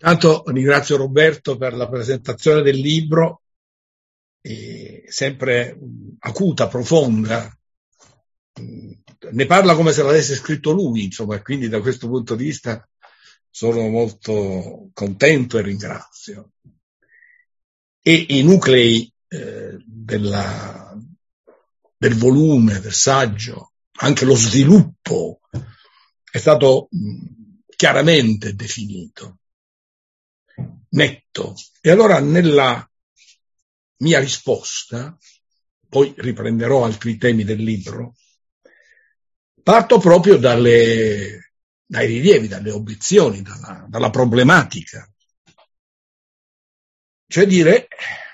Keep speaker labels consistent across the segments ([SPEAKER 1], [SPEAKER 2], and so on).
[SPEAKER 1] Intanto ringrazio Roberto per la presentazione del libro, sempre acuta, profonda. Ne parla come se l'avesse scritto lui, insomma, e quindi da questo punto di vista sono molto contento e ringrazio. E i nuclei del volume, del saggio, anche lo sviluppo è stato chiaramente definito, netto. E allora nella mia risposta, poi riprenderò altri temi del libro, parto proprio dai rilievi, dalle obiezioni, dalla problematica. Cioè dire,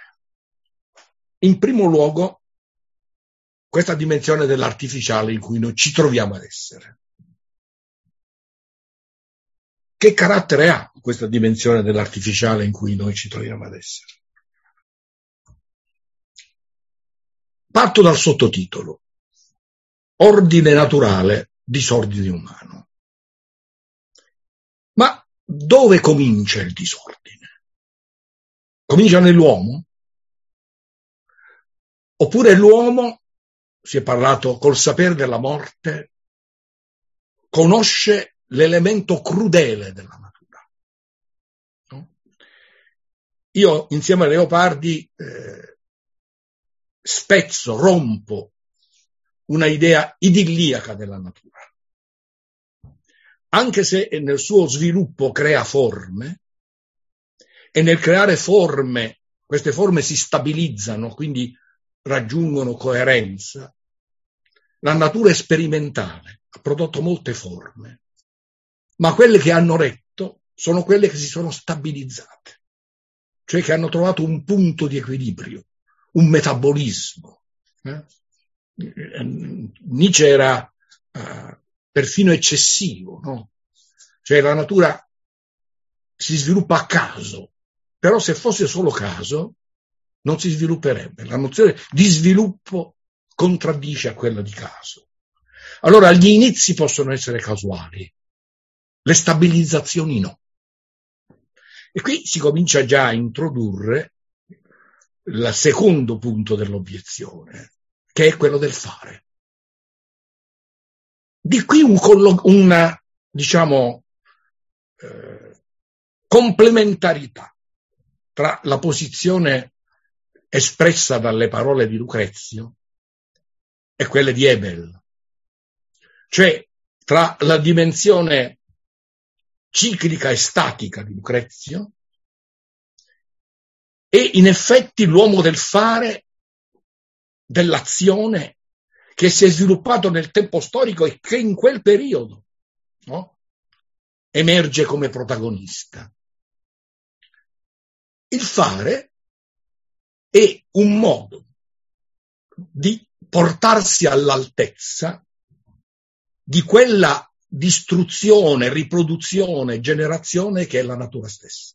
[SPEAKER 1] in primo luogo, questa dimensione dell'artificiale in cui noi ci troviamo ad essere. Che carattere ha questa dimensione dell'artificiale in cui noi ci troviamo ad essere? Parto dal sottotitolo: Ordine naturale, disordine umano. Ma dove comincia il disordine? Comincia nell'uomo? Oppure l'uomo, si è parlato col sapere della morte, conosce l'elemento crudele della natura? No? Io, insieme a Leopardi, rompo una idea idilliaca della natura. Anche se nel suo sviluppo crea forme, e nel creare forme, queste forme si stabilizzano, quindi raggiungono coerenza, la natura è sperimentale, ha prodotto molte forme, ma quelle che hanno retto sono quelle che si sono stabilizzate, cioè che hanno trovato un punto di equilibrio, un metabolismo. Nietzsche era perfino eccessivo, no? Cioè la natura si sviluppa a caso, però se fosse solo caso non si svilupperebbe. La nozione di sviluppo contraddice a quella di caso. Allora gli inizi possono essere casuali, le stabilizzazioni no. E qui si comincia già a introdurre il secondo punto dell'obiezione, che è quello del fare. Di qui una complementarità tra la posizione espressa dalle parole di Lucrezio e quelle di Hegel, cioè tra la dimensione ciclica e statica di Lucrezio e in effetti l'uomo del fare, dell'azione, che si è sviluppato nel tempo storico e che in quel periodo, no, emerge come protagonista. Il fare è un modo di portarsi all'altezza di quella distruzione, riproduzione, generazione che è la natura stessa.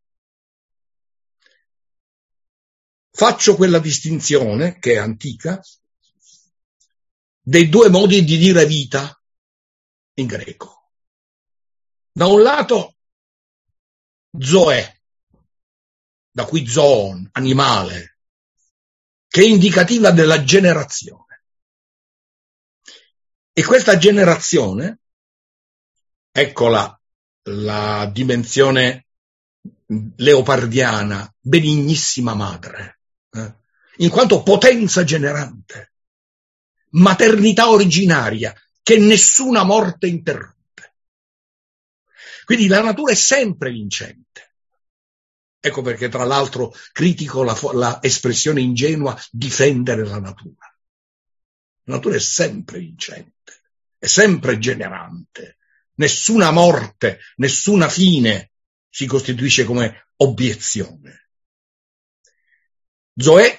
[SPEAKER 1] Faccio quella distinzione, che è antica, dei due modi di dire vita in greco. Da un lato, zoe, da cui zoon, animale, che è indicativa della generazione. E questa generazione, eccola la dimensione leopardiana, benignissima madre, in quanto potenza generante, maternità originaria, che nessuna morte interrompe. Quindi la natura è sempre vincente. Ecco perché, tra l'altro, critico la espressione ingenua difendere la natura. La natura è sempre vincente, è sempre generante. Nessuna morte, nessuna fine si costituisce come obiezione. Zoe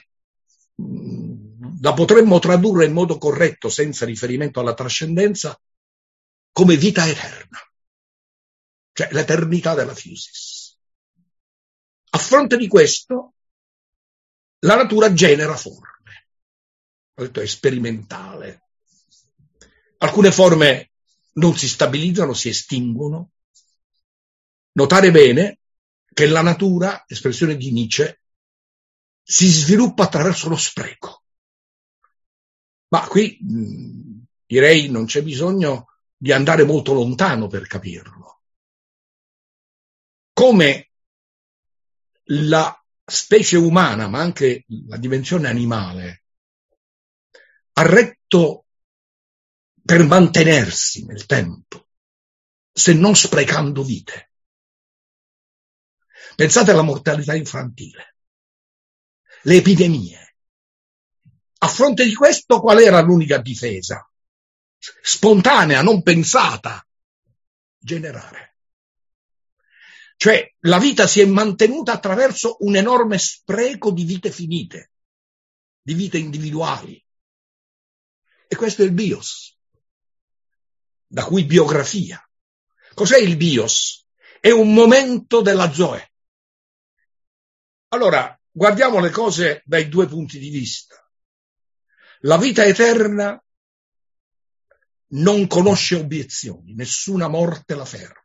[SPEAKER 1] la potremmo tradurre in modo corretto, senza riferimento alla trascendenza, come vita eterna, cioè l'eternità della physis. A fronte di questo, la natura genera forme, ho detto è sperimentale. Alcune forme non si stabilizzano, si estinguono. Notare bene che la natura, espressione di Nietzsche, si sviluppa attraverso lo spreco. Ma qui direi non c'è bisogno di andare molto lontano per capirlo. Come la specie umana, ma anche la dimensione animale, ha retto per mantenersi nel tempo, se non sprecando vite. Pensate alla mortalità infantile, le epidemie. A fronte di questo, qual era l'unica difesa? Spontanea, non pensata, generare. Cioè, la vita si è mantenuta attraverso un enorme spreco di vite finite, di vite individuali. E questo è il bios, da cui biografia. Cos'è il bios? È un momento della zoe. Allora, guardiamo le cose dai due punti di vista. La vita eterna non conosce obiezioni, nessuna morte la ferma.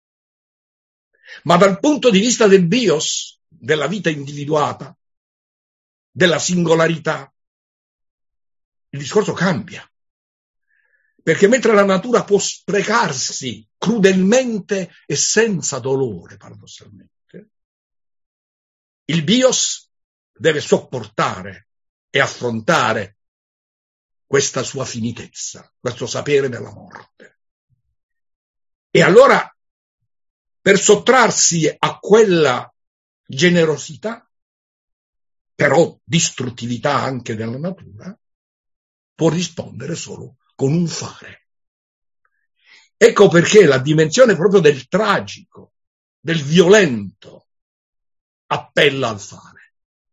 [SPEAKER 1] Ma dal punto di vista del bios, della vita individuata, della singolarità, il discorso cambia. Perché mentre la natura può sprecarsi crudelmente e senza dolore, paradossalmente, il bios deve sopportare e affrontare questa sua finitezza, questo sapere della morte. E allora, per sottrarsi a quella generosità, però distruttività anche della natura, può rispondere solo con un fare. Ecco perché la dimensione proprio del tragico, del violento, appella al fare.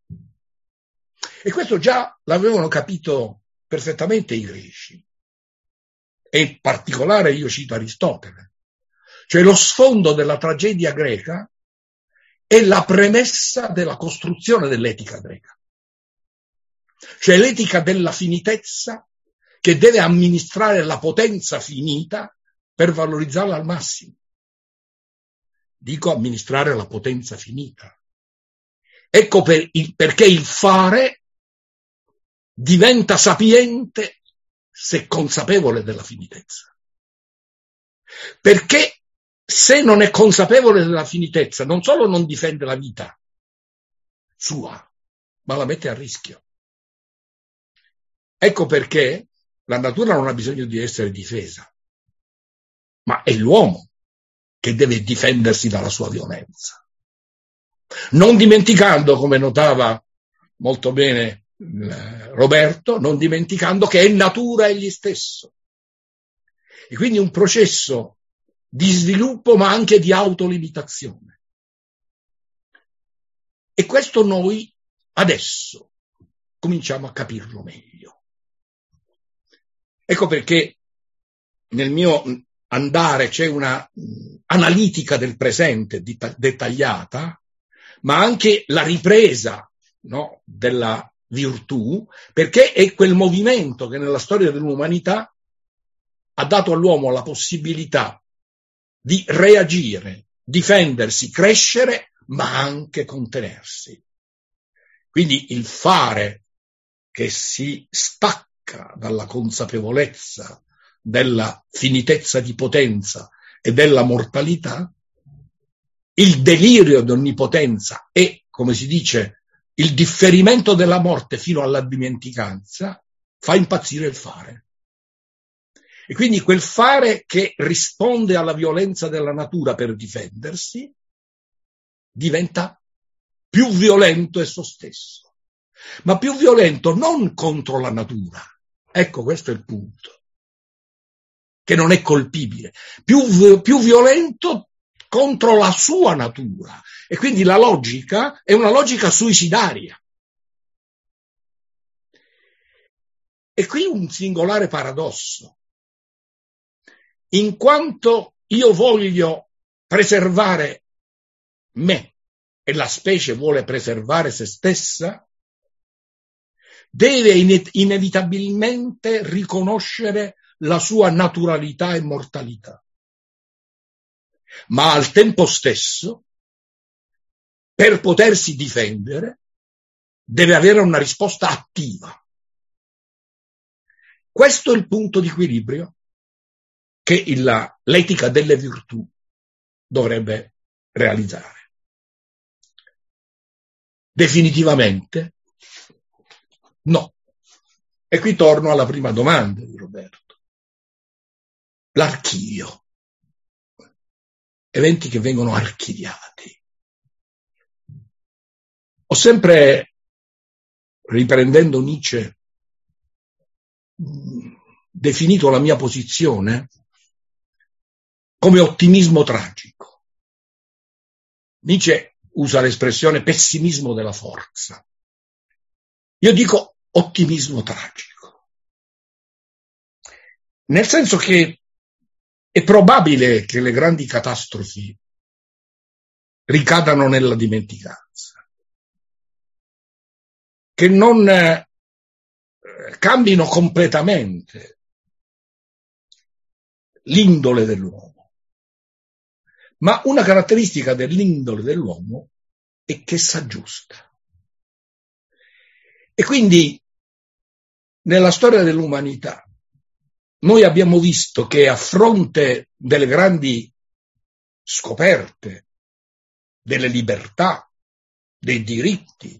[SPEAKER 1] E questo già l'avevano capito perfettamente i greci. E in particolare io cito Aristotele. Cioè lo sfondo della tragedia greca è la premessa della costruzione dell'etica greca. Cioè l'etica della finitezza che deve amministrare la potenza finita per valorizzarla al massimo. Dico amministrare la potenza finita. Ecco perché il fare diventa sapiente se consapevole della finitezza. Perché se non è consapevole della finitezza, non solo non difende la vita sua, ma la mette a rischio. Ecco perché la natura non ha bisogno di essere difesa, ma è l'uomo che deve difendersi dalla sua violenza. Non dimenticando, come notava molto bene Roberto, non dimenticando che è natura egli stesso. E quindi un processo di sviluppo ma anche di autolimitazione. E questo noi adesso cominciamo a capirlo meglio. Ecco perché nel mio andare c'è una analitica del presente dettagliata, ma anche la ripresa, no, della virtù, perché è quel movimento che nella storia dell'umanità ha dato all'uomo la possibilità di reagire, difendersi, crescere, ma anche contenersi. Quindi il fare che si stacca dalla consapevolezza della finitezza di potenza e della mortalità, il delirio di onnipotenza e, come si dice, il differimento della morte fino alla dimenticanza, fa impazzire il fare. E quindi quel fare che risponde alla violenza della natura per difendersi diventa più violento esso stesso, ma più violento non contro la natura. Ecco, questo è il punto, che non è colpibile, più violento contro la sua natura. E quindi la logica è una logica suicidaria. E qui un singolare paradosso. In quanto io voglio preservare me e la specie vuole preservare se stessa, deve inevitabilmente riconoscere la sua naturalità e mortalità. Ma al tempo stesso per potersi difendere, deve avere una risposta attiva. Questo è il punto di equilibrio che l'etica delle virtù dovrebbe realizzare. Definitivamente no. E qui torno alla prima domanda di Roberto. L'archivio. Eventi che vengono archiviati. Ho sempre, riprendendo Nietzsche, definito la mia posizione come ottimismo tragico. Nietzsche usa l'espressione pessimismo della forza. Io dico ottimismo tragico. Nel senso che è probabile che le grandi catastrofi ricadano nella dimenticanza, che non cambino completamente l'indole dell'uomo. Ma una caratteristica dell'indole dell'uomo è che s'aggiusta. E quindi nella storia dell'umanità noi abbiamo visto che a fronte delle grandi scoperte, delle libertà, dei diritti,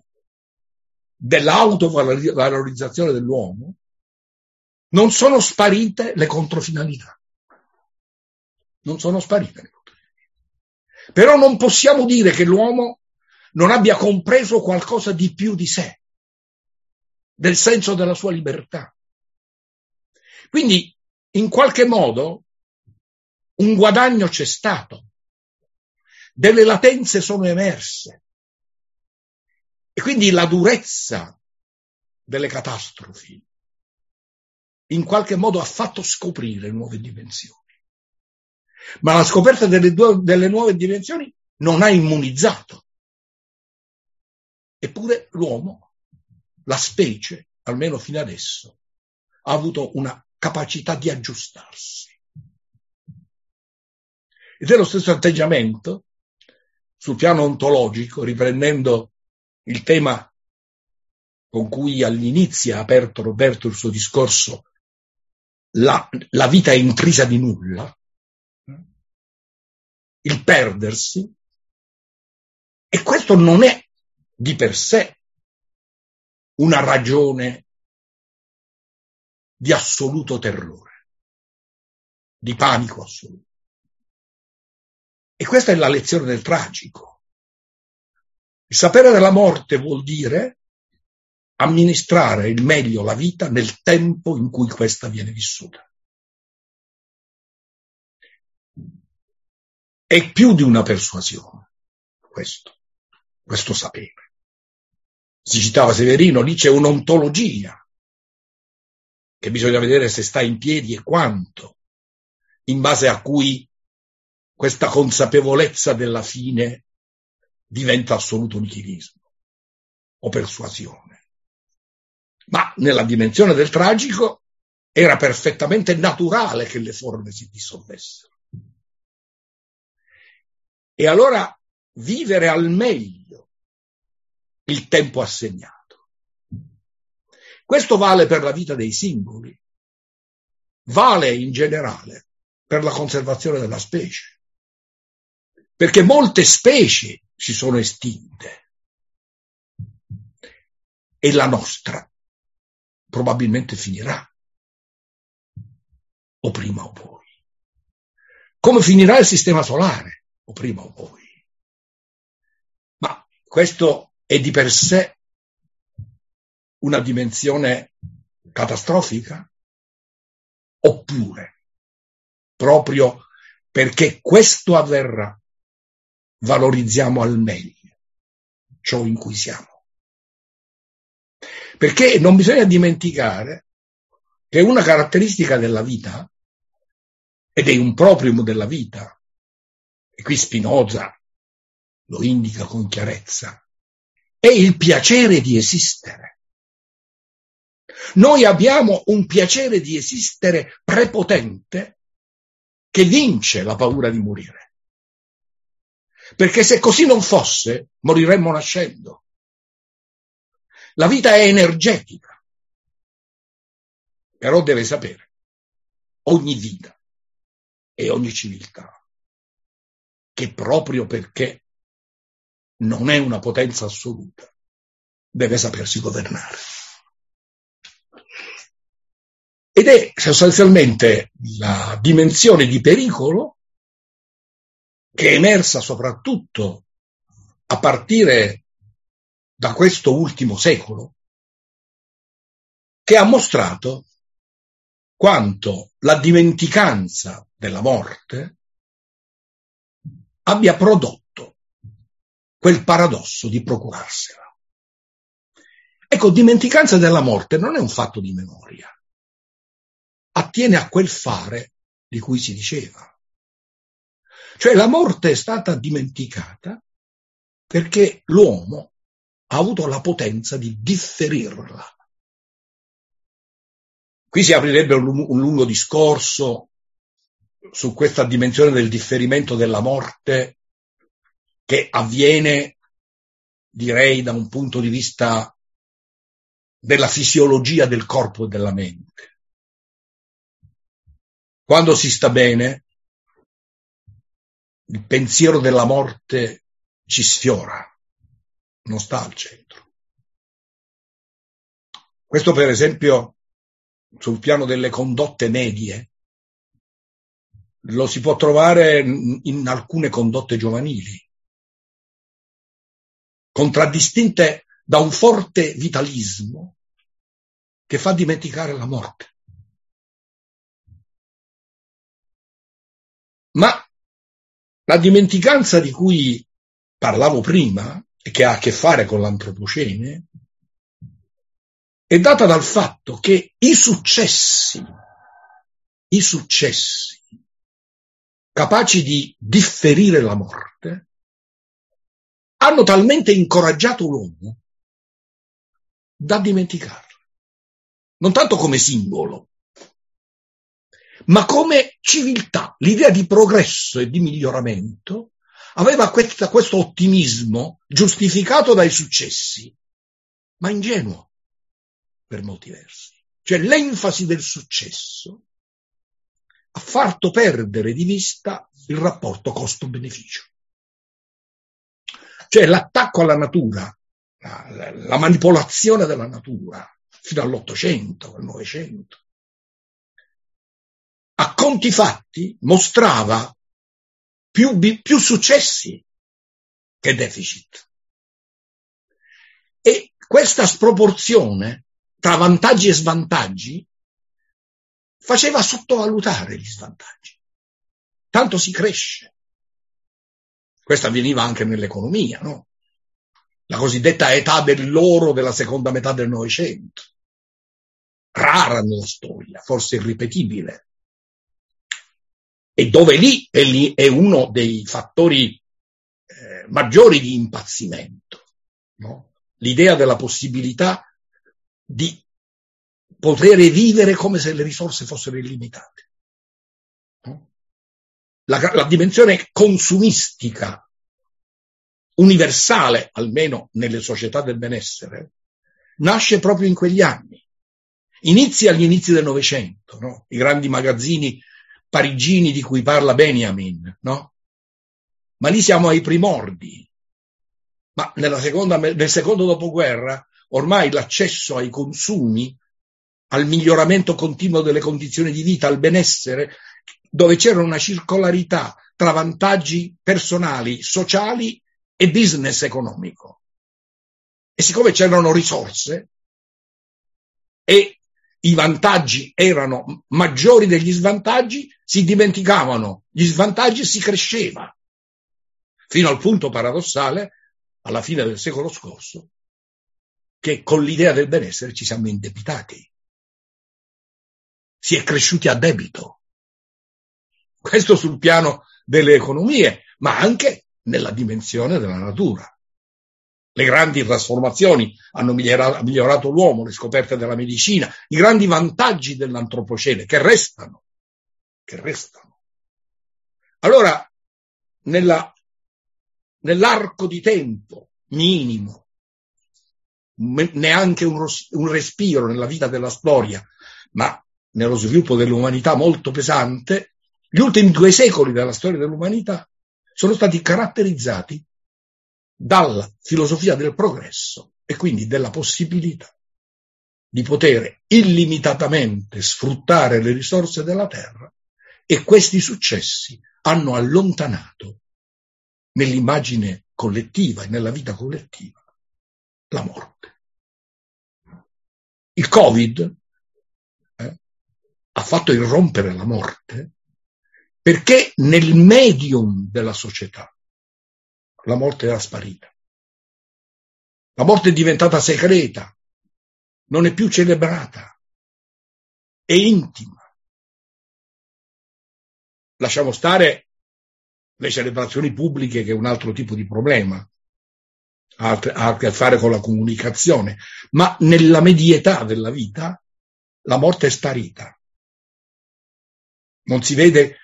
[SPEAKER 1] dell'autovalorizzazione dell'uomo, non sono sparite le controfinalità. Non sono sparite le controfinalità. Però non possiamo dire che l'uomo non abbia compreso qualcosa di più di sé, del senso della sua libertà. Quindi, in qualche modo, un guadagno c'è stato. Delle latenze sono emerse. E quindi la durezza delle catastrofi in qualche modo ha fatto scoprire nuove dimensioni. Ma la scoperta delle nuove dimensioni non ha immunizzato. Eppure l'uomo, la specie, almeno fino adesso, ha avuto una capacità di aggiustarsi. Ed è lo stesso atteggiamento sul piano ontologico, riprendendo il tema con cui all'inizio ha aperto Roberto il suo discorso, la vita è intrisa di nulla, il perdersi, e questo non è di per sé una ragione di assoluto terrore, di panico assoluto. E questa è la lezione del tragico. Il sapere della morte vuol dire amministrare il meglio la vita nel tempo in cui questa viene vissuta. È più di una persuasione, questo sapere. Si citava Severino, lì c'è un'ontologia che bisogna vedere se sta in piedi e quanto, in base a cui questa consapevolezza della fine diventa assoluto nichilismo o persuasione. Ma nella dimensione del tragico era perfettamente naturale che le forme si dissolvessero. E allora vivere al meglio il tempo assegnato. Questo vale per la vita dei singoli, vale in generale per la conservazione della specie, perché molte specie si sono estinte e la nostra probabilmente finirà, o prima o poi. Come finirà il sistema solare, o prima o poi. Ma questo è di per sé una dimensione catastrofica? Oppure, proprio perché questo avverrà, valorizziamo al meglio ciò in cui siamo? Perché non bisogna dimenticare che una caratteristica della vita, ed è un proprium della vita, e qui Spinoza lo indica con chiarezza, è il piacere di esistere. Noi abbiamo un piacere di esistere prepotente che vince la paura di morire. Perché se così non fosse, moriremmo nascendo. La vita è energetica, però deve sapere, ogni vita e ogni civiltà, che proprio perché non è una potenza assoluta, deve sapersi governare. Ed è sostanzialmente la dimensione di pericolo che è emersa soprattutto a partire da questo ultimo secolo, che ha mostrato quanto la dimenticanza della morte abbia prodotto quel paradosso di procurarsela. Ecco, dimenticanza della morte non è un fatto di memoria, attiene a quel fare di cui si diceva. Cioè la morte è stata dimenticata perché l'uomo ha avuto la potenza di differirla. Qui si aprirebbe un lungo discorso su questa dimensione del differimento della morte che avviene, direi, da un punto di vista della fisiologia del corpo e della mente. Quando si sta bene, il pensiero della morte ci sfiora, non sta al centro. Questo, per esempio, sul piano delle condotte medie, lo si può trovare in alcune condotte giovanili, contraddistinte da un forte vitalismo che fa dimenticare la morte. Ma la dimenticanza di cui parlavo prima, e che ha a che fare con l'antropocene, è data dal fatto che i successi capaci di differire la morte hanno talmente incoraggiato l'uomo da dimenticarla, non tanto come simbolo, ma come civiltà. L'idea di progresso e di miglioramento aveva questo ottimismo giustificato dai successi, ma ingenuo per molti versi. Cioè l'enfasi del successo ha fatto perdere di vista il rapporto costo-beneficio. Cioè l'attacco alla natura, la manipolazione della natura, fino all'Ottocento, al Novecento, a conti fatti mostrava più successi che deficit. E questa sproporzione tra vantaggi e svantaggi faceva sottovalutare gli svantaggi. Tanto si cresce. Questo avveniva anche nell'economia, no? La cosiddetta età dell'oro della seconda metà del Novecento, rara nella storia, forse irripetibile, e dove lì è uno dei fattori maggiori di impazzimento, no? L'idea della possibilità di poter vivere come se le risorse fossero illimitate, no? La dimensione consumistica universale, almeno nelle società del benessere, nasce proprio in quegli anni. Inizia agli inizi del Novecento, no? I grandi magazzini parigini di cui parla Benjamin, no? Ma lì siamo ai primordi. Ma nel secondo dopoguerra ormai l'accesso ai consumi, al miglioramento continuo delle condizioni di vita, al benessere, dove c'era una circolarità tra vantaggi personali, sociali e business economico. E siccome c'erano risorse e i vantaggi erano maggiori degli svantaggi, si dimenticavano gli svantaggi e si cresceva, fino al punto paradossale, alla fine del secolo scorso, che con l'idea del benessere ci siamo indebitati. Si è cresciuti a debito. Questo sul piano delle economie, ma anche nella dimensione della natura. Le grandi trasformazioni hanno migliorato l'uomo, le scoperte della medicina, i grandi vantaggi dell'antropocene che restano. Allora, nella nell'arco di tempo minimo, neanche un respiro nella vita della storia, ma nello sviluppo dell'umanità molto pesante, gli ultimi 2 secoli della storia dell'umanità sono stati caratterizzati dalla filosofia del progresso e quindi della possibilità di poter illimitatamente sfruttare le risorse della terra, e questi successi hanno allontanato nell'immagine collettiva e nella vita collettiva la morte. Il Covid ha fatto irrompere la morte perché nel medium della società la morte era sparita. La morte è diventata segreta, non è più celebrata, è intima. Lasciamo stare le celebrazioni pubbliche, che è un altro tipo di problema, ha a che fare con la comunicazione, ma nella medietà della vita la morte è sparita. Non si vede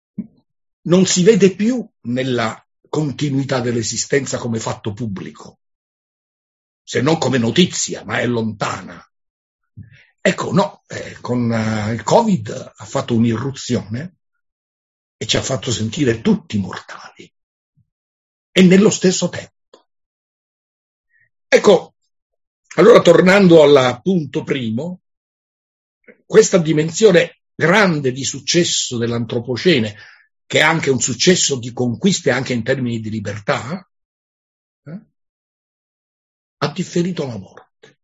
[SPEAKER 1] più nella continuità dell'esistenza come fatto pubblico, se non come notizia, ma è lontana. Ecco, no, con il Covid ha fatto un'irruzione e ci ha fatto sentire tutti mortali, e nello stesso tempo. Ecco, allora tornando al punto primo, questa dimensione grande di successo dell'antropocene, che è anche un successo di conquiste anche in termini di libertà, ha differito la morte.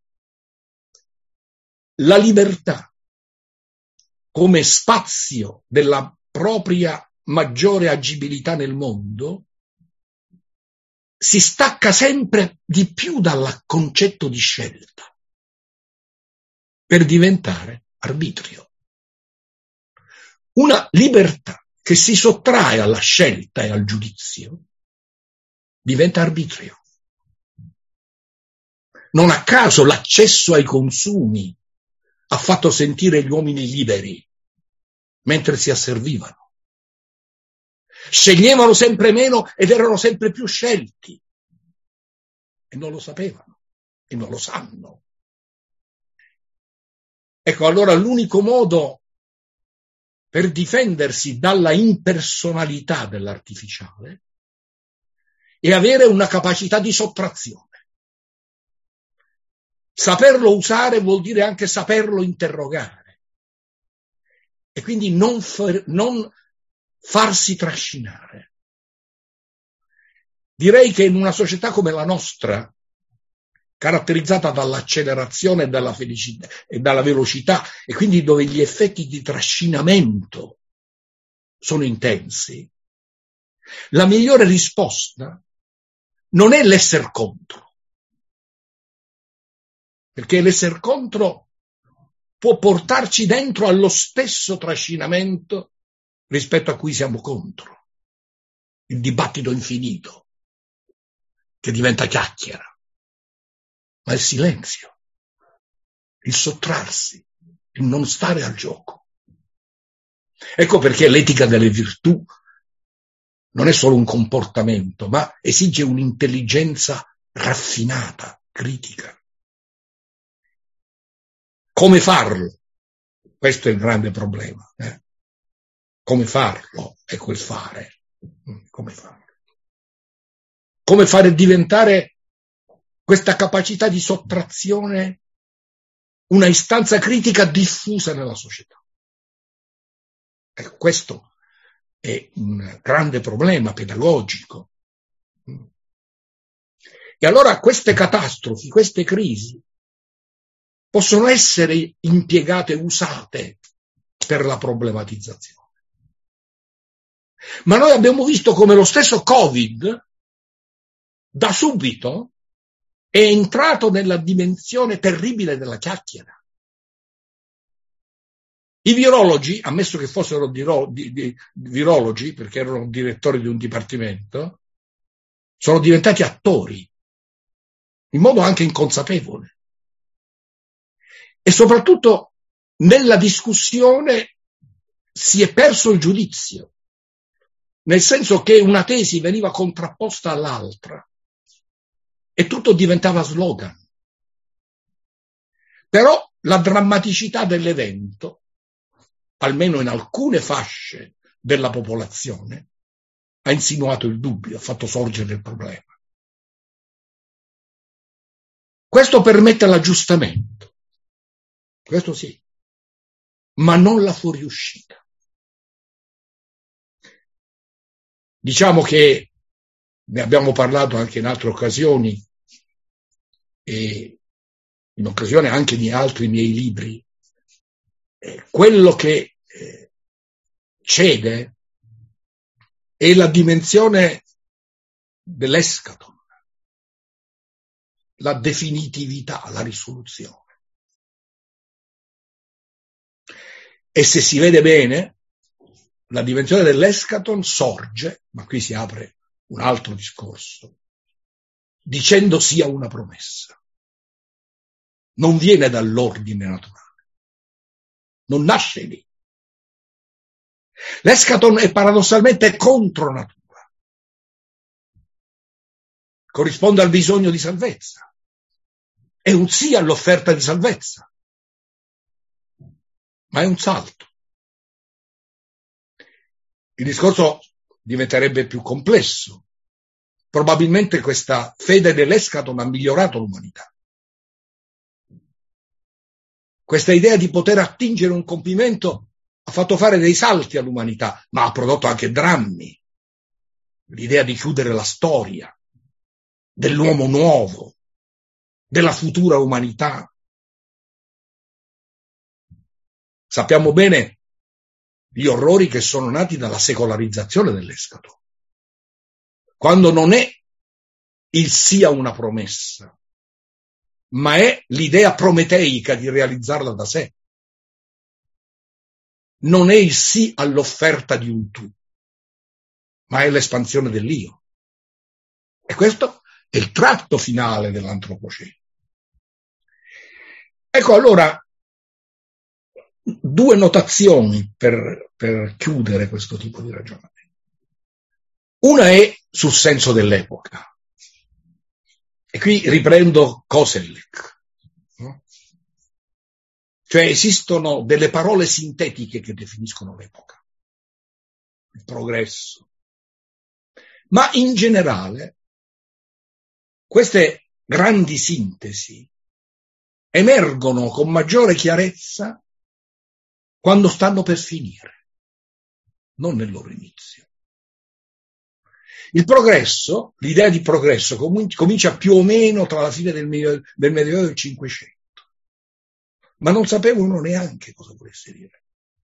[SPEAKER 1] La libertà come spazio della propria maggiore agibilità nel mondo si stacca sempre di più dal concetto di scelta per diventare arbitrio. Una libertà che si sottrae alla scelta e al giudizio diventa arbitrio. Non a caso l'accesso ai consumi ha fatto sentire gli uomini liberi mentre si asservivano. Sceglievano sempre meno ed erano sempre più scelti, e non lo sapevano e non lo sanno. Ecco, allora l'unico modo per difendersi dalla impersonalità dell'artificiale è avere una capacità di sottrazione. Saperlo usare vuol dire anche saperlo interrogare, e quindi non farsi trascinare. Direi che in una società come la nostra, caratterizzata dall'accelerazione e dalla felicità e dalla velocità, e quindi dove gli effetti di trascinamento sono intensi, la migliore risposta non è l'essere contro, perché l'essere contro può portarci dentro allo stesso trascinamento rispetto a cui siamo contro, il dibattito infinito che diventa chiacchiera, ma il silenzio, il sottrarsi, il non stare al gioco. Ecco perché l'etica delle virtù non è solo un comportamento, ma esige un'intelligenza raffinata, critica. Come farlo? Questo è il grande problema. Come farlo è quel fare. Come farlo? Come fare diventare questa capacità di sottrazione una istanza critica diffusa nella società? Questo è un grande problema pedagogico. E allora queste catastrofi, queste crisi, possono essere impiegate, usate per la problematizzazione. Ma noi abbiamo visto come lo stesso Covid, da subito, è entrato nella dimensione terribile della chiacchiera. I virologi, ammesso che fossero virologi, perché erano direttori di un dipartimento, sono diventati attori, in modo anche inconsapevole. E soprattutto nella discussione si è perso il giudizio. nel senso che una tesi veniva contrapposta all'altra e tutto diventava slogan. Però la drammaticità dell'evento, almeno in alcune fasce della popolazione, ha insinuato il dubbio, ha fatto sorgere il problema. Questo permette l'aggiustamento, questo sì, ma non la fuoriuscita. Diciamo che ne abbiamo parlato anche in altre occasioni e in occasione anche di altri miei libri. Quello che cede è la dimensione dell'eschaton, la definitività, la risoluzione. E se si vede bene, la dimensione dell'eschaton sorge, ma qui si apre un altro discorso, dicendo sia una promessa. Non viene dall'ordine naturale, non nasce lì. L'eschaton è paradossalmente contro natura, corrisponde al bisogno di salvezza, è un sì all'offerta di salvezza, ma è un salto. Il discorso diventerebbe più complesso. Probabilmente questa fede dell'eschaton ha migliorato l'umanità. Questa idea di poter attingere un compimento ha fatto fare dei salti all'umanità, ma ha prodotto anche drammi. L'idea di chiudere la storia, dell'uomo nuovo, della futura umanità. Sappiamo bene gli orrori che sono nati dalla secolarizzazione dell'eschaton. Quando non è il sì a una promessa, ma è l'idea prometeica di realizzarla da sé. Non è il sì all'offerta di un tu, ma è l'espansione dell'io. E questo è il tratto finale dell'antropocene. Ecco allora due notazioni per chiudere questo tipo di ragionamento. Una è sul senso dell'epoca. E qui riprendo Koselleck. No? Cioè esistono delle parole sintetiche che definiscono l'epoca. Il progresso. Ma in generale queste grandi sintesi emergono con maggiore chiarezza quando stanno per finire, non nel loro inizio. Il progresso, l'idea di progresso comincia più o meno tra la fine del Medioevo e il Cinquecento, ma non sapevano neanche cosa volesse dire.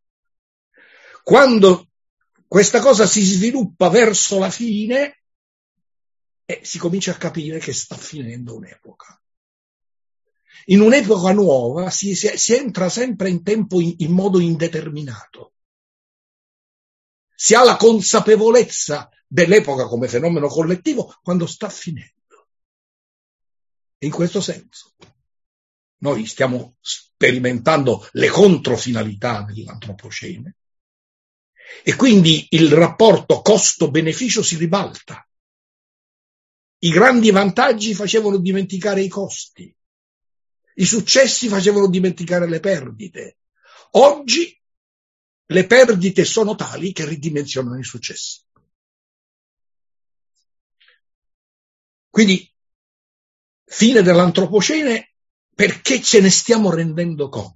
[SPEAKER 1] Quando questa cosa si sviluppa verso la fine, si comincia a capire che sta finendo un'epoca. In un'epoca nuova si entra sempre in tempo in modo indeterminato. Si ha la consapevolezza dell'epoca come fenomeno collettivo quando sta finendo. In questo senso noi stiamo sperimentando le controfinalità dell'antropocene e quindi il rapporto costo-beneficio si ribalta. I grandi vantaggi facevano dimenticare i costi, i successi facevano dimenticare le perdite. Oggi le perdite sono tali che ridimensionano i successi. Quindi, fine dell'antropocene, perché ce ne stiamo rendendo conto.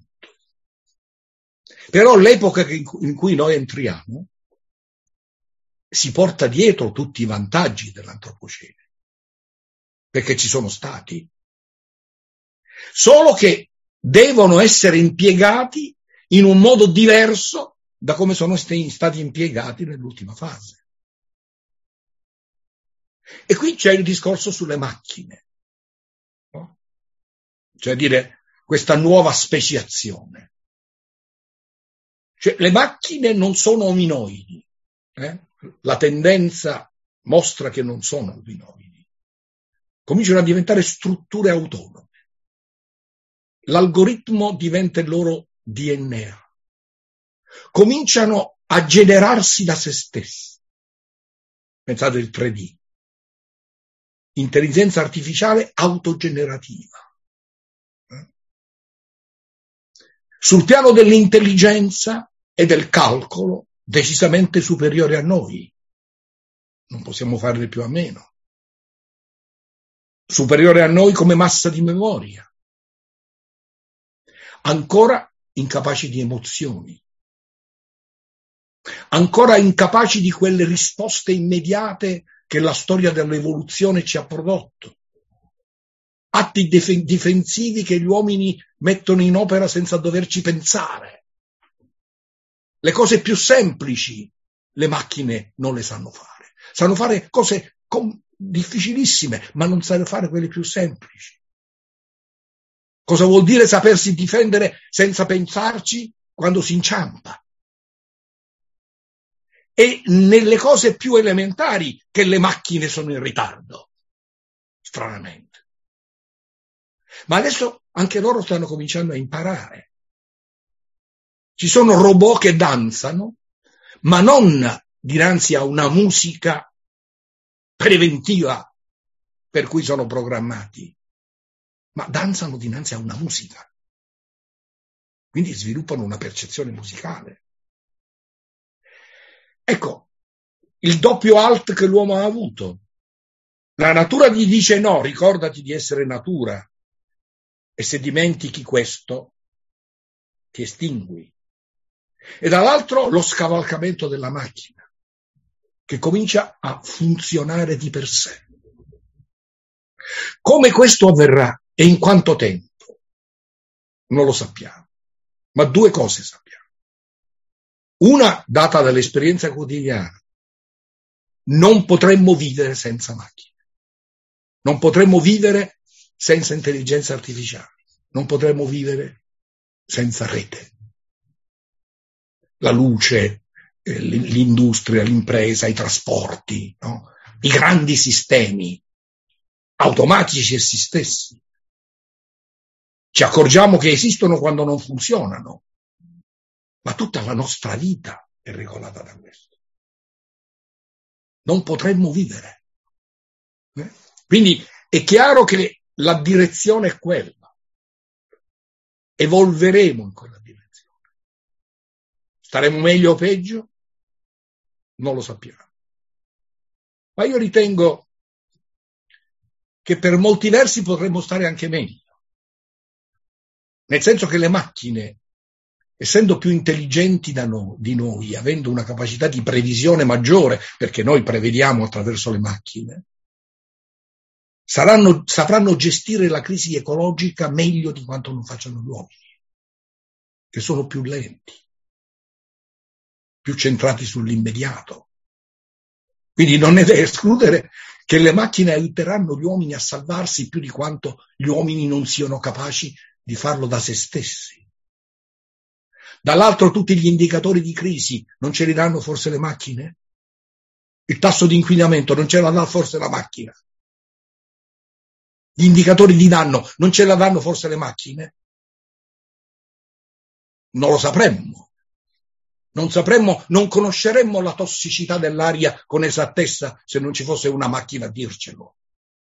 [SPEAKER 1] Però l'epoca in cui noi entriamo si porta dietro tutti i vantaggi dell'antropocene, perché ci sono stati, solo che devono essere impiegati in un modo diverso da come sono stati impiegati nell'ultima fase. E qui c'è il discorso sulle macchine, no? Cioè dire questa nuova speciazione. Cioè, le macchine non sono ominoidi, La tendenza mostra che non sono ominoidi. Cominciano a diventare strutture autonome. L'algoritmo diventa il loro DNA. Cominciano a generarsi da se stessi. Pensate il 3D. Intelligenza artificiale autogenerativa. Sul piano dell'intelligenza e del calcolo, decisamente superiore a noi. Non possiamo farne più a meno. Superiore a noi come massa di memoria. Ancora incapaci di emozioni. Ancora incapaci di quelle risposte immediate che la storia dell'evoluzione ci ha prodotto. Atti difensivi che gli uomini mettono in opera senza doverci pensare. Le cose più semplici le macchine non le sanno fare. Sanno fare cose difficilissime, ma non sanno fare quelle più semplici. Cosa vuol dire sapersi difendere senza pensarci quando si inciampa? E nelle cose più elementari che le macchine sono in ritardo, stranamente. Ma adesso anche loro stanno cominciando a imparare. Ci sono robot che danzano, ma non dinanzi a una musica preventiva per cui sono programmati, ma danzano dinanzi a una musica. Quindi sviluppano una percezione musicale. Ecco, il doppio alt che l'uomo ha avuto. La natura gli dice no, ricordati di essere natura, e se dimentichi questo, ti estingui. E dall'altro lo scavalcamento della macchina, che comincia a funzionare di per sé. Come questo avverrà e in quanto tempo? Non lo sappiamo, ma due cose sappiamo. Una data dall'esperienza quotidiana. Non potremmo vivere senza macchine. Non potremmo vivere senza intelligenza artificiale. Non potremmo vivere senza rete. La luce, l'industria, l'impresa, i trasporti, no? I grandi sistemi automatici essi stessi. Ci accorgiamo che esistono quando non funzionano. Ma tutta la nostra vita è regolata da questo. Non potremmo vivere. Quindi è chiaro che la direzione è quella. Evolveremo in quella direzione. Staremo meglio o peggio? Non lo sappiamo. Ma io ritengo che per molti versi potremmo stare anche meglio. Nel senso che le macchine, essendo più intelligenti di noi, avendo una capacità di previsione maggiore, perché noi prevediamo attraverso le macchine, sapranno gestire la crisi ecologica meglio di quanto non facciano gli uomini, che sono più lenti, più centrati sull'immediato. Quindi non è da escludere che le macchine aiuteranno gli uomini a salvarsi più di quanto gli uomini non siano capaci di farlo da se stessi. Dall'altro tutti gli indicatori di crisi non ce li danno forse le macchine? Il tasso di inquinamento non ce la dà forse la macchina? Gli indicatori di danno non ce la danno forse le macchine? Non lo sapremmo. Non sapremmo, non conosceremmo la tossicità dell'aria con esattezza se non ci fosse una macchina a dircelo.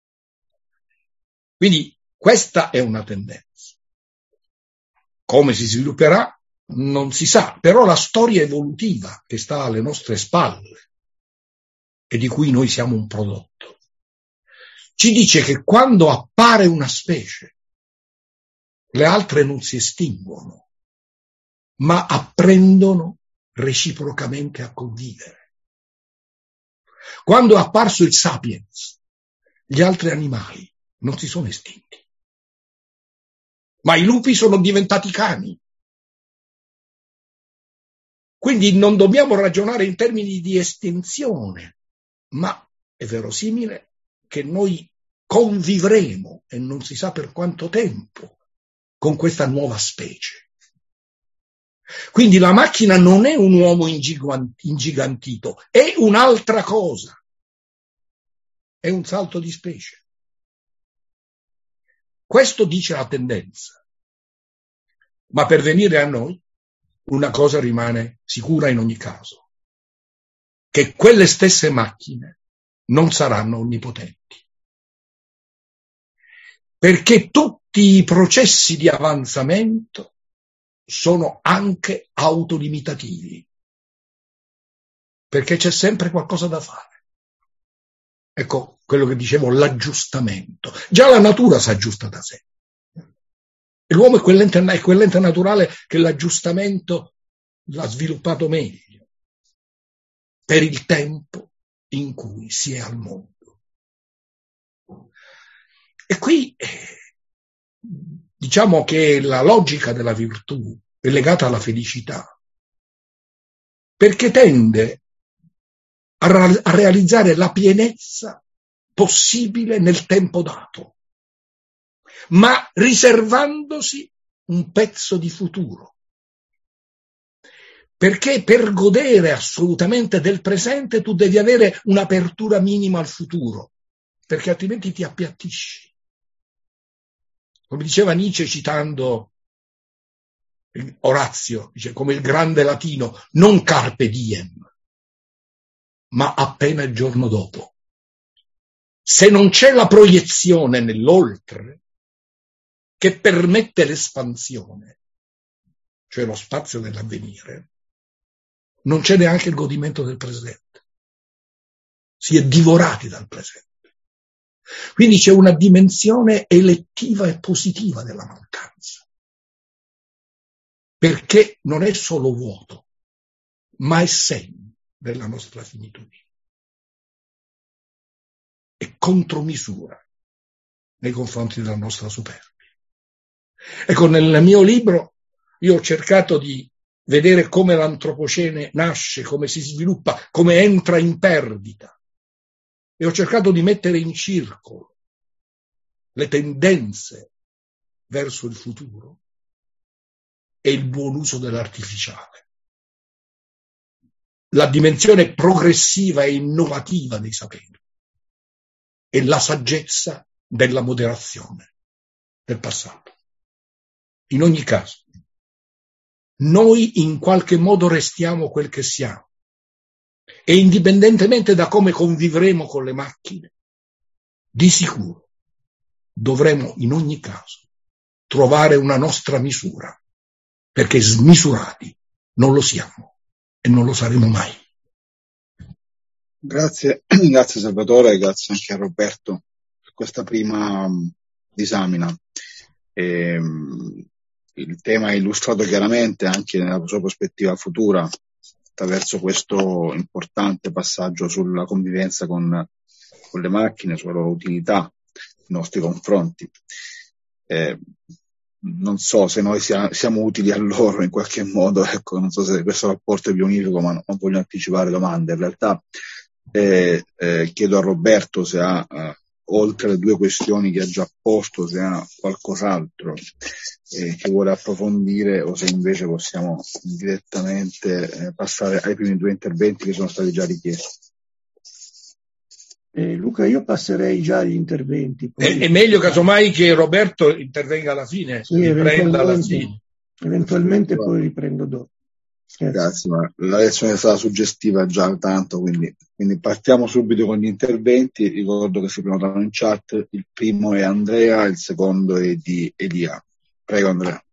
[SPEAKER 1] Quindi questa è una tendenza. Come si svilupperà non si sa, però la storia evolutiva che sta alle nostre spalle e di cui noi siamo un prodotto ci dice che quando appare una specie le altre non si estinguono, ma apprendono reciprocamente a convivere. Quando è apparso il Sapiens, gli altri animali non si sono estinti, ma i lupi sono diventati cani. Quindi non dobbiamo ragionare in termini di estinzione, ma è verosimile che noi convivremo, e non si sa per quanto tempo, con questa nuova specie. Quindi la macchina non è un uomo ingigantito, è un'altra cosa. È un salto di specie. Questo dice la tendenza. Ma per venire a noi, una cosa rimane sicura in ogni caso, che quelle stesse macchine non saranno onnipotenti. Perché tutti i processi di avanzamento sono anche autolimitativi, perché c'è sempre qualcosa da fare. Ecco quello che dicevo, l'aggiustamento. Già la natura si aggiusta da sé. E l'uomo è quell'ente naturale che l'aggiustamento l'ha sviluppato meglio per il tempo in cui si è al mondo. E qui diciamo che la logica della virtù è legata alla felicità, perché tende a realizzare la pienezza possibile nel tempo dato, ma riservandosi un pezzo di futuro. Perché per godere assolutamente del presente tu devi avere un'apertura minima al futuro, perché altrimenti ti appiattisci. Come diceva Nietzsche citando Orazio, dice, come il grande latino, non carpe diem, ma appena il giorno dopo. Se non c'è la proiezione nell'oltre che permette l'espansione, cioè lo spazio dell'avvenire, non c'è neanche il godimento del presente. Si è divorati dal presente. Quindi c'è una dimensione elettiva e positiva della mancanza, perché non è solo vuoto, ma è segno della nostra finitudine. È contromisura nei confronti della nostra superbia. Ecco, nel mio libro io ho cercato di vedere come l'antropocene nasce, come si sviluppa, come entra in perdita. E ho cercato di mettere in circolo le tendenze verso il futuro e il buon uso dell'artificiale, la dimensione progressiva e innovativa dei saperi e la saggezza della moderazione del passato. In ogni caso, noi in qualche modo restiamo quel che siamo e indipendentemente da come convivremo con le macchine, di sicuro dovremo in ogni caso trovare una nostra misura, perché smisurati non lo siamo e non lo saremo mai.
[SPEAKER 2] Grazie Salvatore e grazie anche a Roberto per questa prima disamina. Il tema è illustrato chiaramente anche nella sua prospettiva futura attraverso questo importante passaggio sulla convivenza con le macchine, sulla loro utilità nei nostri confronti. Non so se noi siamo utili a loro in qualche modo, ecco, non so se questo rapporto è bionifico, ma non voglio anticipare domande. In realtà chiedo a Roberto se ha, oltre le due questioni che ha già posto, se ha qualcos'altro che vuole approfondire o se invece possiamo direttamente passare ai primi due interventi che sono stati già richiesti.
[SPEAKER 3] Luca, io passerei già agli interventi.
[SPEAKER 1] È meglio casomai che Roberto intervenga alla fine,
[SPEAKER 3] sì,
[SPEAKER 1] riprenda alla fine.
[SPEAKER 3] Eventualmente poi riprendo dopo.
[SPEAKER 2] Grazie, ma la lezione è stata suggestiva già tanto, quindi partiamo subito con gli interventi. Ricordo che si prenotano in chat, il primo è Andrea, il secondo è di Elia. Prego Andrea.